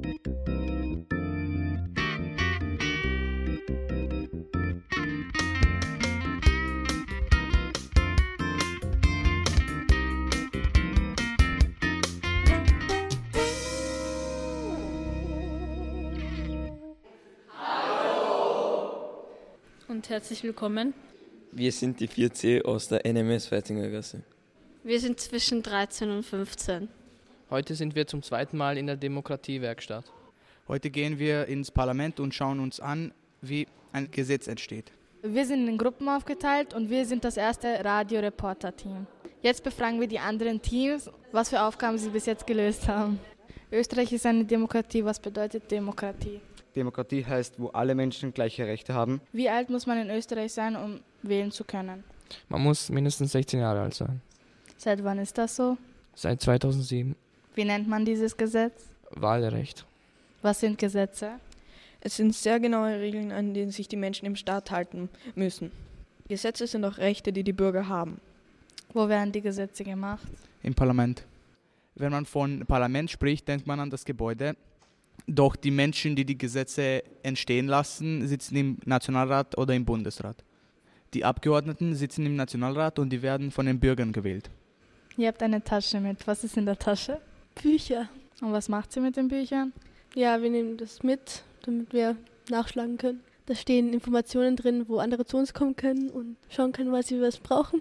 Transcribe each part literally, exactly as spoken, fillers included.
Und herzlich willkommen. Wir sind die vier C aus der N M S Feitingergasse. Wir sind zwischen dreizehn und fünfzehn. Heute sind wir zum zweiten Mal in der Demokratiewerkstatt. Heute gehen wir ins Parlament und schauen uns an, wie ein Gesetz entsteht. Wir sind in Gruppen aufgeteilt und wir sind das erste Radioreporter-Team. Jetzt befragen wir die anderen Teams, was für Aufgaben sie bis jetzt gelöst haben. Österreich ist eine Demokratie. Was bedeutet Demokratie? Demokratie heißt, wo alle Menschen gleiche Rechte haben. Wie alt muss man in Österreich sein, um wählen zu können? Man muss mindestens sechzehn Jahre alt sein. Seit wann ist das so? Seit zweitausendsieben. Wie nennt man dieses Gesetz? Wahlrecht. Was sind Gesetze? Es sind sehr genaue Regeln, an denen sich die Menschen im Staat halten müssen. Gesetze sind auch Rechte, die die Bürger haben. Wo werden die Gesetze gemacht? Im Parlament. Wenn man von Parlament spricht, denkt man an das Gebäude. Doch die Menschen, die die Gesetze entstehen lassen, sitzen im Nationalrat oder im Bundesrat. Die Abgeordneten sitzen im Nationalrat und die werden von den Bürgern gewählt. Ihr habt eine Tasche mit. Was ist in der Tasche? Bücher. Und was macht sie mit den Büchern? Ja, wir nehmen das mit, damit wir nachschlagen können. Da stehen Informationen drin, wo andere zu uns kommen können und schauen können, was sie was brauchen.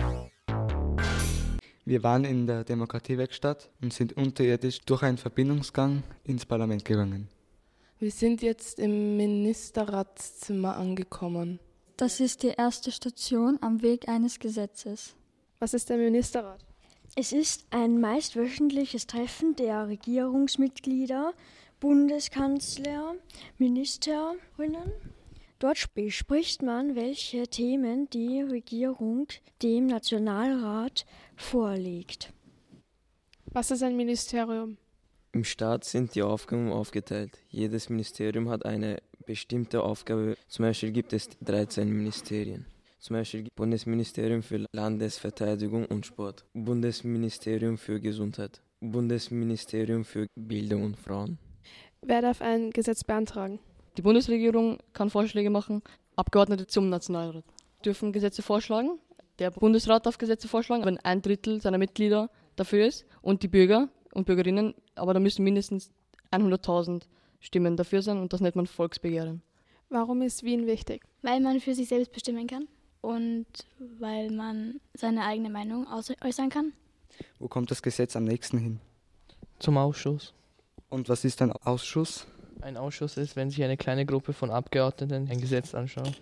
Wir waren in der Demokratiewerkstatt und sind unterirdisch durch einen Verbindungsgang ins Parlament gegangen. Wir sind jetzt im Ministerratszimmer angekommen. Das ist die erste Station am Weg eines Gesetzes. Was ist der Ministerrat? Es ist ein meist wöchentliches Treffen der Regierungsmitglieder, Bundeskanzler, Ministerinnen. Dort bespricht man, welche Themen die Regierung dem Nationalrat vorlegt. Was ist ein Ministerium? Im Staat sind die Aufgaben aufgeteilt. Jedes Ministerium hat eine bestimmte Aufgabe. Zum Beispiel gibt es dreizehn Ministerien. Zum Beispiel Bundesministerium für Landesverteidigung und Sport, Bundesministerium für Gesundheit, Bundesministerium für Bildung und Frauen. Wer darf ein Gesetz beantragen? Die Bundesregierung kann Vorschläge machen, Abgeordnete zum Nationalrat dürfen Gesetze vorschlagen. Der Bundesrat darf Gesetze vorschlagen, wenn ein Drittel seiner Mitglieder dafür ist und die Bürger und Bürgerinnen, aber da müssen mindestens hunderttausend Stimmen dafür sein und das nennt man Volksbegehren. Warum ist Wien wichtig? Weil man für sich selbst bestimmen kann und weil man seine eigene Meinung äußern kann. Wo kommt das Gesetz am nächsten hin? Zum Ausschuss. Und was ist ein Ausschuss? Ein Ausschuss ist, wenn sich eine kleine Gruppe von Abgeordneten ein Gesetz anschaut.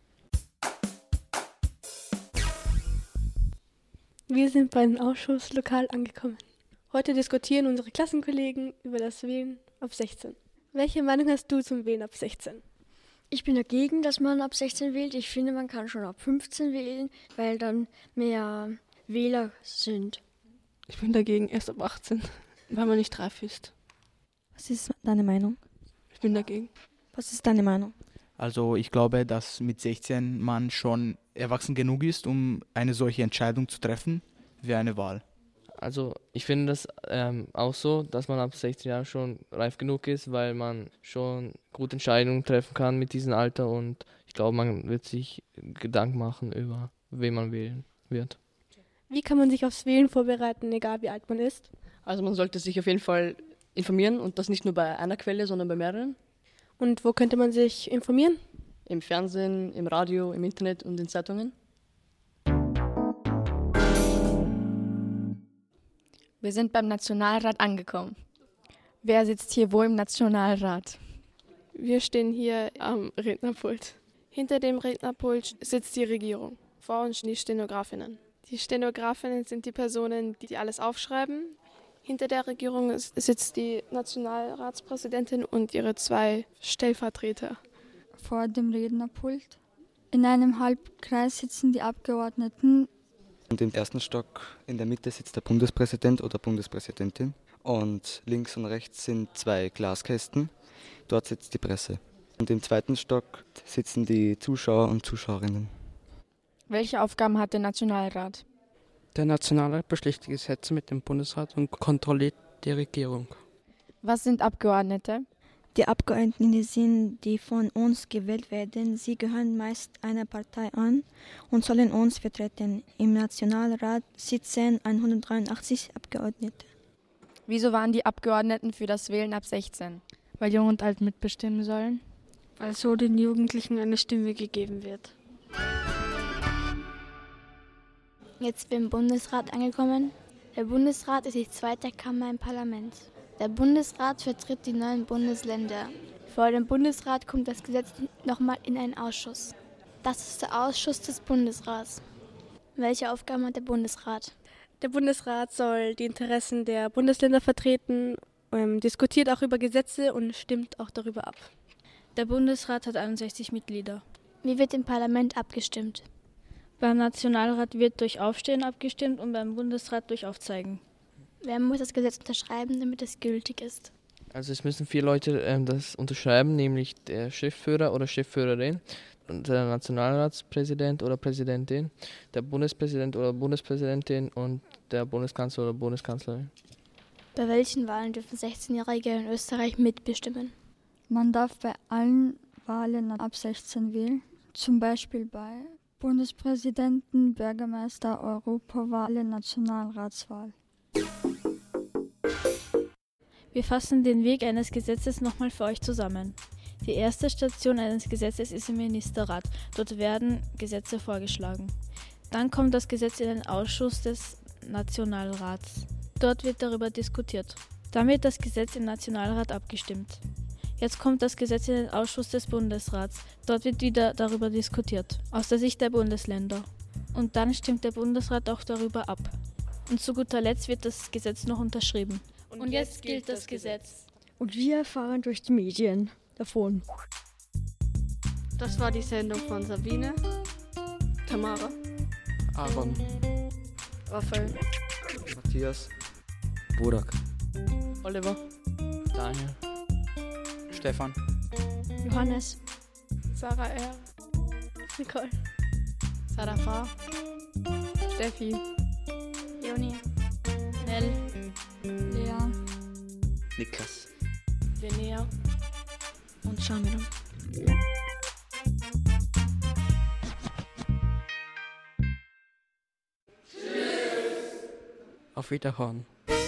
Wir sind beim Ausschusslokal angekommen. Heute diskutieren unsere Klassenkollegen über das Wählen ab sechzehn. Welche Meinung hast du zum Wählen ab sechzehn? Ich bin dagegen, dass man ab sechzehn wählt. Ich finde, man kann schon ab fünfzehn wählen, weil dann mehr Wähler sind. Ich bin dagegen erst ab achtzehn, weil man nicht reif ist. Was ist deine Meinung? Ich bin dagegen. Was ist deine Meinung? Also ich glaube, dass mit sechzehn man schon erwachsen genug ist, um eine solche Entscheidung zu treffen, wie eine Wahl. Also ich finde das ähm, auch so, dass man ab sechzehn Jahren schon reif genug ist, weil man schon gute Entscheidungen treffen kann mit diesem Alter und ich glaube, man wird sich Gedanken machen über, wen man wählen wird. Wie kann man sich aufs Wählen vorbereiten, egal wie alt man ist? Also man sollte sich auf jeden Fall informieren und das nicht nur bei einer Quelle, sondern bei mehreren. Und wo könnte man sich informieren? Im Fernsehen, im Radio, im Internet und in Zeitungen. Wir sind beim Nationalrat angekommen. Wer sitzt hier wo im Nationalrat? Wir stehen hier am Rednerpult. Hinter dem Rednerpult sitzt die Regierung. Vor uns die Stenografinnen. Die Stenografinnen sind die Personen, die alles aufschreiben. Hinter der Regierung sitzt die Nationalratspräsidentin und ihre zwei Stellvertreter. Vor dem Rednerpult. In einem Halbkreis sitzen die Abgeordneten. Und im ersten Stock in der Mitte sitzt der Bundespräsident oder Bundespräsidentin. Und links und rechts sind zwei Glaskästen. Dort sitzt die Presse. Und im zweiten Stock sitzen die Zuschauer und Zuschauerinnen. Welche Aufgaben hat der Nationalrat? Der Nationalrat beschließt die Gesetze mit dem Bundesrat und kontrolliert die Regierung. Was sind Abgeordnete? Die Abgeordneten sind, die von uns gewählt werden. Sie gehören meist einer Partei an und sollen uns vertreten. Im Nationalrat sitzen hundertdreiundachtzig Abgeordnete. Wieso waren die Abgeordneten für das Wählen ab sechzehn? Weil Jung und Alt mitbestimmen sollen. Weil so den Jugendlichen eine Stimme gegeben wird. Jetzt bin ich im Bundesrat angekommen. Der Bundesrat ist die zweite Kammer im Parlament. Der Bundesrat vertritt die neuen Bundesländer. Vor dem Bundesrat kommt das Gesetz nochmal in einen Ausschuss. Das ist der Ausschuss des Bundesrats. Welche Aufgaben hat der Bundesrat? Der Bundesrat soll die Interessen der Bundesländer vertreten, ähm, diskutiert auch über Gesetze und stimmt auch darüber ab. Der Bundesrat hat einundsechzig Mitglieder. Wie wird im Parlament abgestimmt? Beim Nationalrat wird durch Aufstehen abgestimmt und beim Bundesrat durch Aufzeigen. Wer muss das Gesetz unterschreiben, damit es gültig ist? Also es müssen vier Leute ähm, das unterschreiben, nämlich der Schriftführer oder Schriftführerin, der Nationalratspräsident oder Präsidentin, der Bundespräsident oder Bundespräsidentin und der Bundeskanzler oder Bundeskanzlerin. Bei welchen Wahlen dürfen sechzehnjährige in Österreich mitbestimmen? Man darf bei allen Wahlen ab sechzehn wählen, zum Beispiel bei Bundespräsidenten, Bürgermeister, Europawahl, Nationalratswahl. Wir fassen den Weg eines Gesetzes nochmal für euch zusammen. Die erste Station eines Gesetzes ist im Ministerrat. Dort werden Gesetze vorgeschlagen. Dann kommt das Gesetz in den Ausschuss des Nationalrats. Dort wird darüber diskutiert. Dann wird das Gesetz im Nationalrat abgestimmt. Jetzt kommt das Gesetz in den Ausschuss des Bundesrats. Dort wird wieder darüber diskutiert, aus der Sicht der Bundesländer. Und dann stimmt der Bundesrat auch darüber ab. Und zu guter Letzt wird das Gesetz noch unterschrieben. Und, Und jetzt gilt das Gesetz. Und wir erfahren durch die Medien davon. Das war die Sendung von Sabine, Tamara, Aaron, Raphael, Matthias, Burak, Oliver, Daniel, Stefan, Johannes, Sarah R., Nicole, Sarah V., Steffi, Leonie, Nell, Lea, Niklas, Linnea und Shamiran. auf Wiederhören.